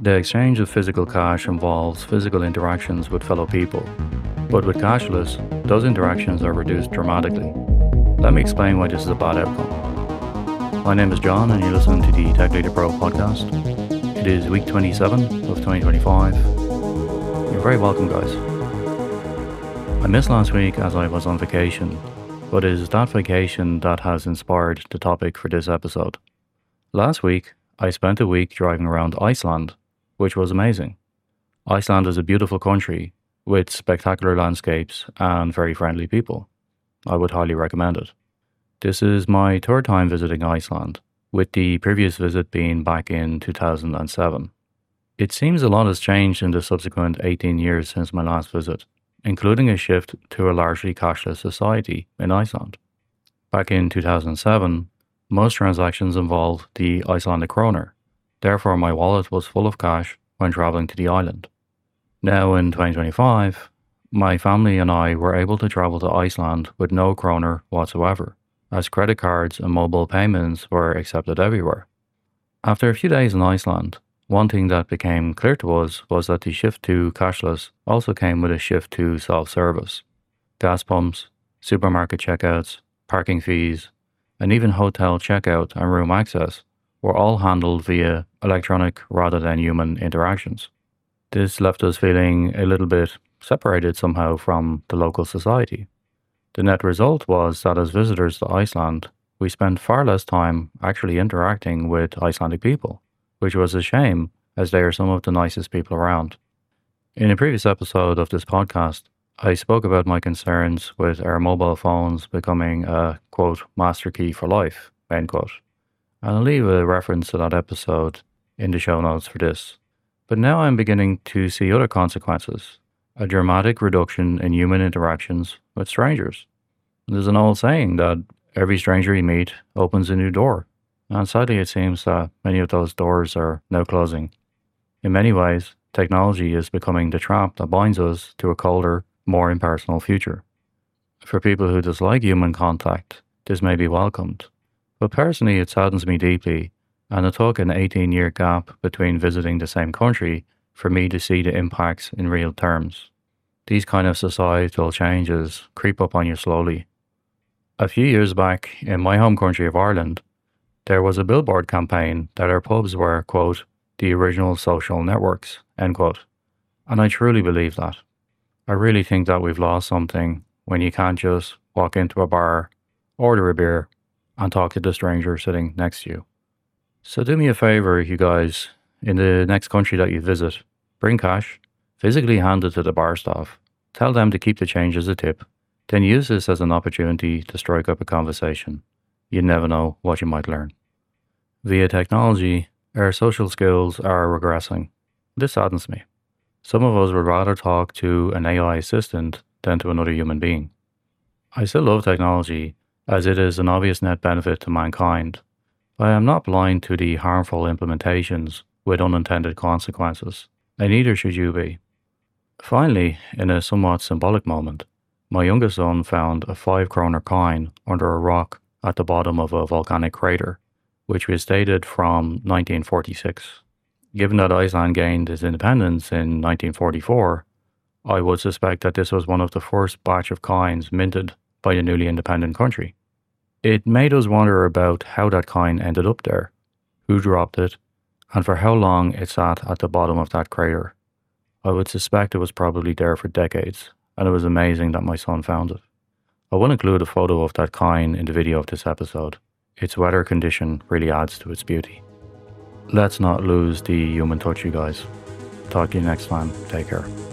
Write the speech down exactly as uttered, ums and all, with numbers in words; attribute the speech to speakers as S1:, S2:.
S1: The exchange of physical cash involves physical interactions with fellow people, but with cashless, those interactions are reduced dramatically. Let me explain why this is a bad outcome. My name is John, and you're listening to the Tech Leader Pro podcast. It is week twenty-seven of twenty twenty-five. You're very welcome, guys. I missed last week as I was on vacation, but it is that vacation that has inspired the topic for this episode. Last week, I spent a week driving around Iceland, which was amazing. Iceland is a beautiful country with spectacular landscapes and very friendly people. I would highly recommend it. This is my third time visiting Iceland, with the previous visit being back in two thousand seven. It seems a lot has changed in the subsequent eighteen years since my last visit, including a shift to a largely cashless society in Iceland. Back in two thousand seven, most transactions involved the Icelandic kroner. Therefore, my wallet was full of cash when traveling to the island. Now in twenty twenty-five, my family and I were able to travel to Iceland with no kroner whatsoever, as credit cards and mobile payments were accepted everywhere. After a few days in Iceland, one thing that became clear to us was that the shift to cashless also came with a shift to self-service. Gas pumps, supermarket checkouts, parking fees, and even hotel checkout and room access were all handled via electronic rather than human interactions. This left us feeling a little bit separated somehow from the local society. The net result was that as visitors to Iceland, we spent far less time actually interacting with Icelandic people, which was a shame as they are some of the nicest people around. In a previous episode of this podcast, I spoke about my concerns with our mobile phones becoming a, quote, master key for life, end quote. And I'll leave a reference to that episode in the show notes for this. But now I'm beginning to see other consequences, a dramatic reduction in human interactions with strangers. There's an old saying that every stranger you meet opens a new door, and sadly it seems that many of those doors are now closing. In many ways, technology is becoming the trap that binds us to a colder, more impersonal future. For people who dislike human contact, this may be welcomed, but personally it saddens me deeply, and it took an eighteen-year gap between visiting the same country for me to see the impacts in real terms. These kind of societal changes creep up on you slowly. A few years back, in my home country of Ireland, there was a billboard campaign that our pubs were, quote, the original social networks, end quote. And I truly believe that. I really think that we've lost something when you can't just walk into a bar, order a beer, and talk to the stranger sitting next to you. So do me a favor, you guys, in the next country that you visit, bring cash, physically hand it to the bar staff, tell them to keep the change as a tip, then use this as an opportunity to strike up a conversation. You never know what you might learn. Via technology, our social skills are regressing. This saddens me. Some of us would rather talk to an A I assistant than to another human being. I still love technology, as it is an obvious net benefit to mankind, but I am not blind to the harmful implementations with unintended consequences, and neither should you be. Finally, in a somewhat symbolic moment, my youngest son found a five kroner coin under a rock at the bottom of a volcanic crater, which was dated from nineteen forty-six. Given that Iceland gained its independence in nineteen forty-four, I would suspect that this was one of the first batch of coins minted by the newly independent country. It made us wonder about how that coin ended up there, who dropped it, and for how long it sat at the bottom of that crater. I would suspect it was probably there for decades, and it was amazing that my son found it. I will include a photo of that coin in the video of this episode. Its weather condition really adds to its beauty. Let's not lose the human touch, you guys. Talk to you next time. Take care.